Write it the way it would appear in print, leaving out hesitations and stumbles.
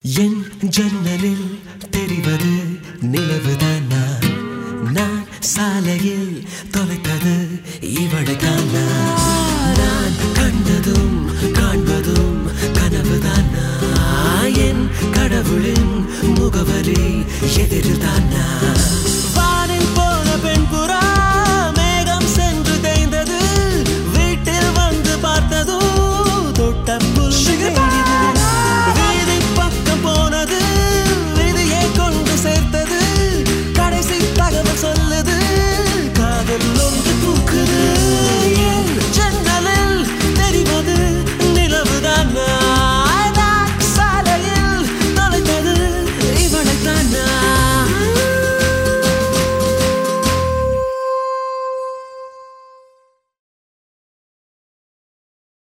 என் ஜன்னலில் தெரிவது நிலவுதான் நான் சாலையில் தொலைத்தது இவளைதான் நான் கண்டதும் காண்பதும் கனவுதான் என் கடவுளின் முகவரி எதிர்தான்